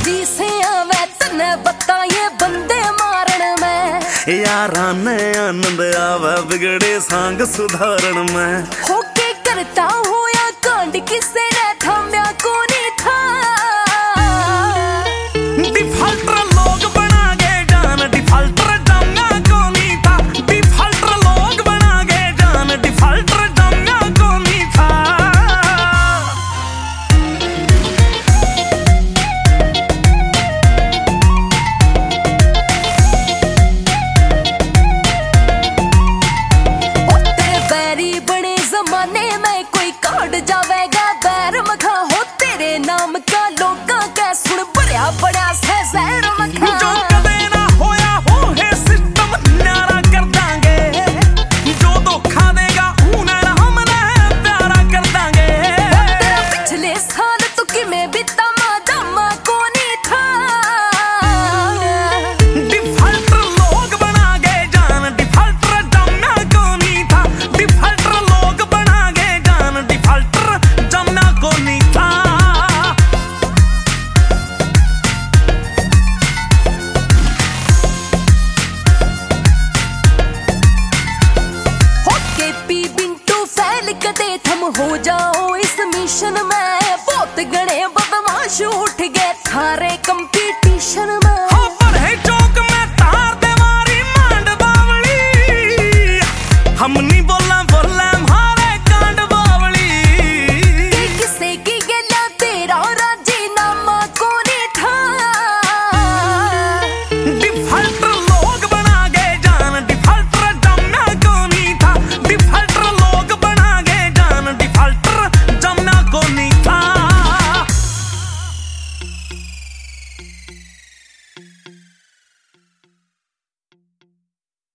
दी से आवे तने बता ये बंदे मारण में यारा ने आनंद आवे बिगड़े सांग सुधारण में होके करता हूँ या कांड किसे ने थाम्या को नहीं था डिफॉल्टर लोग बना गए जान डिफॉल्टर जमना को नहीं था डिफॉल्टर लोग बना गए जान डिफॉल्टर जमना को नहीं था बड़े जमाने में कोई काट जावेगा बैर मखा हो तेरे नाम का लोगा का सुन बड़ा बड़ा से जहर मखा जो कदे ना होया हो है सिस्टम न्यारा कर दांगे जो धोखा देगा उन्हें हम प्यारा कर दांगे तेरा पिछले साल तो किमें बीता मादामा को नहीं था डिफॉल्टर लोग बना गए जान डिफॉल्टर जमना को नहीं था डिफॉल्टर लोग बना गए जान डिफॉल्टर जमना को नहीं था कदे थम हो जाओ इस मिशन में बहुत गणे बदमाश उठ गए थारे कंपटीशन में हो पर है चौक में तार दे मारी मांड बावली हमनी